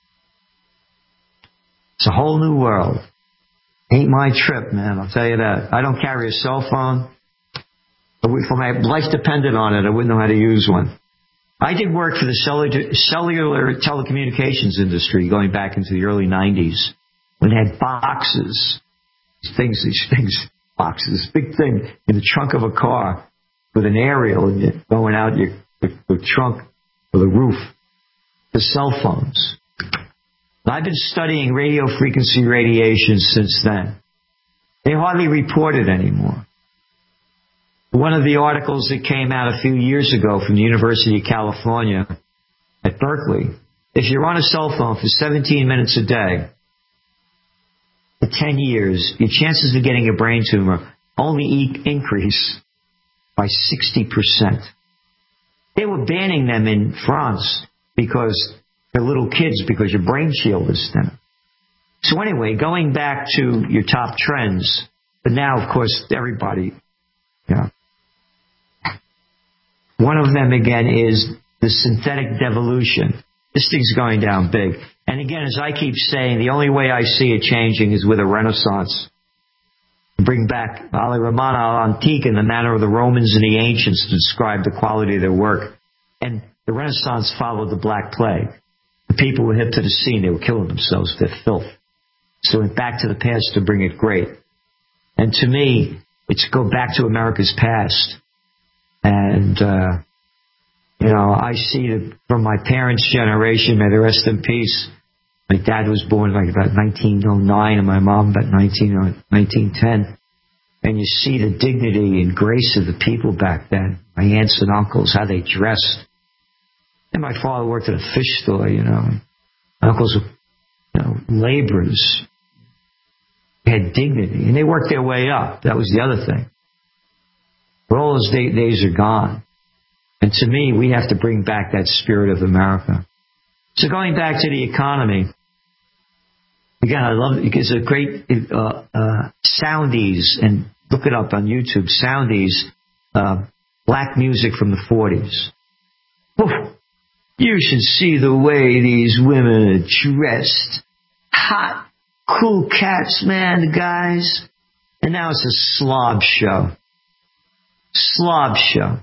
It's a whole new world. Ain't my trip, man. I'll tell you that. I don't carry a cell phone. If my life depended on it, I wouldn't know how to use one. I did work for the cellular, cellular telecommunications industry going back into the early nineties when they had boxes. These things, these things. Box, this big thing in the trunk of a car with an aerial and you're going out your, your trunk or the roof. The cell phones. I've been studying radio frequency radiation since then. They hardly report it anymore. One of the articles that came out a few years ago from the University of California at Berkeley, if you're on a cell phone for seventeen minutes a day, for ten years, your chances of getting a brain tumor only e- increase by sixty percent. They were banning them in France because they're little kids, because your brain shield is thinner. So anyway, going back to your top trends, but now, of course, everybody, you know. One of them, again, is the synthetic devolution. This thing's going down big. And again, as I keep saying, the only way I see it changing is with a renaissance. Bring back Ali Rahman al-Antique in the manner of the Romans and the ancients to describe the quality of their work. And the Renaissance followed the Black Plague. The people were hip to the scene. They were killing themselves with their filth. So it went back to the past to bring it great. And to me, it's go back to America's past. And, uh, you know, I see that from my parents' generation, may they rest in peace, My dad was born like about nineteen oh nine, and my mom about nineteen ten. And you see the dignity and grace of the people back then. My aunts and uncles, how they dressed. And my father worked at a fish store, you know. My uncles were, you know, laborers. They had dignity, and they worked their way up. That was the other thing. But all those day, days are gone. And to me, we have to bring back that spirit of America. So going back to the economy, again, I love it. It's a great uh, uh, Soundies, and look it up on YouTube. Soundies, uh, black music from the forties. Oof. You should see the way these women are dressed. Hot, cool cats, man, the guys. And now it's a slob show. Slob show.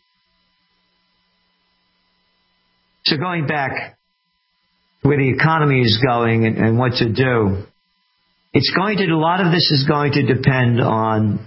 So going back to where the economy is going and, and what to do, it's going to, a lot of this is going to depend on,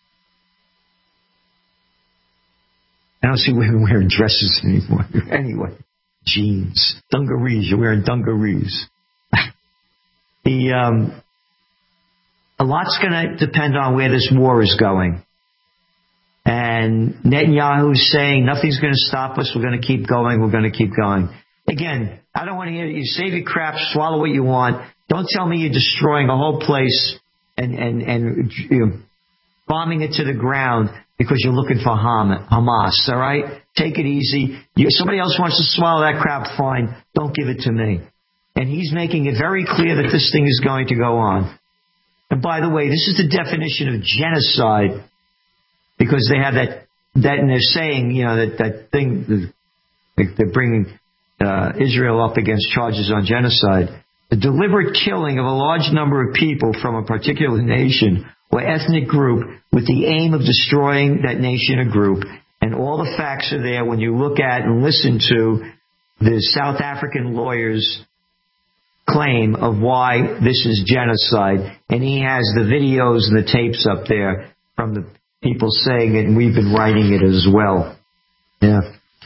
I don't see women wearing dresses anymore. Anyway, jeans, dungarees, you're wearing dungarees. the, um, a lot's going to depend on where this war is going. And Netanyahu's saying nothing's going to stop us. We're going to keep going. We're going to keep going. Again, I don't want to hear you save your crap, swallow what you want. Don't tell me you're destroying a whole place and, and, and you know, bombing it to the ground because you're looking for Hamas, all right? Take it easy. You, somebody else wants to swallow that crap, fine. Don't give it to me. And he's making it very clear that this thing is going to go on. And by the way, this is the definition of genocide. Because they have that, that, and they're saying, you know, that, that thing, they're bringing uh, Israel up against charges on genocide. The deliberate killing of a large number of people from a particular nation or ethnic group with the aim of destroying that nation or group. And all the facts are there when you look at and listen to the South African lawyer's claim of why this is genocide. And he has the videos and the tapes up there from the people saying it, and we've been writing it as well. Yeah.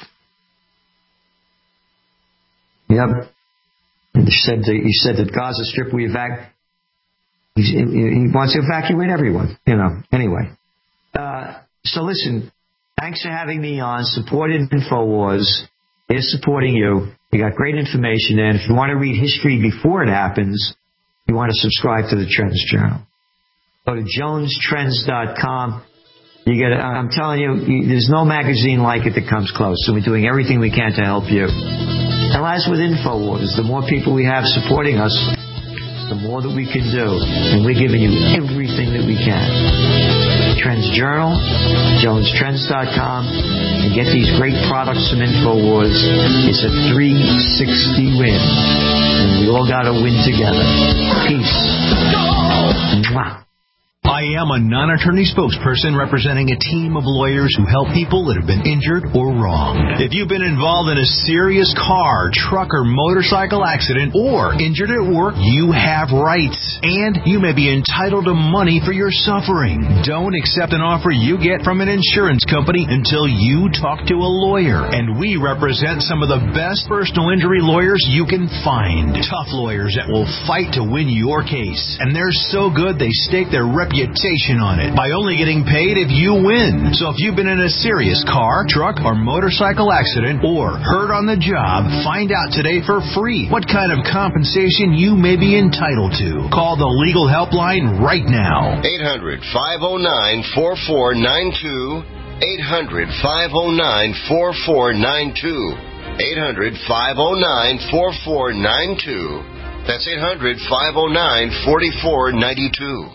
Yep. And he said that, he said that Gaza Strip, we evac. He wants to evacuate everyone. You know. Anyway. Uh, so listen. Thanks for having me on. Supported InfoWars. They're supporting you. You got great information there. And if you want to read history before it happens, you want to subscribe to the Trends Journal. Go to jones trends dot com. You get. I'm telling you, you, there's no magazine like it that comes close. So we're doing everything we can to help you. And as with InfoWars, the more people we have supporting us, the more that we can do. And we're giving you everything that we can. Trends Journal, jones trends dot com, and get these great products from InfoWars. It's a three sixty win. And we all got to win together. Peace. Mwah. I am a non-attorney spokesperson representing a team of lawyers who help people that have been injured or wronged. If you've been involved in a serious car, truck, or motorcycle accident or injured at work, you have rights, and you may be entitled to money for your suffering. Don't accept an offer you get from an insurance company until you talk to a lawyer, and we represent some of the best personal injury lawyers you can find. Tough lawyers that will fight to win your case, and they're so good they stake their reputation on it by only getting paid if you win. So if you've been in a serious car, truck, or motorcycle accident or hurt on the job, find out today for free what kind of compensation you may be entitled to. Call the legal helpline right now. eight hundred, five oh nine, four four nine two. eight hundred, five oh nine, four four nine two. eight hundred, five oh nine, four four nine two. That's eight hundred, five oh nine, four four nine two.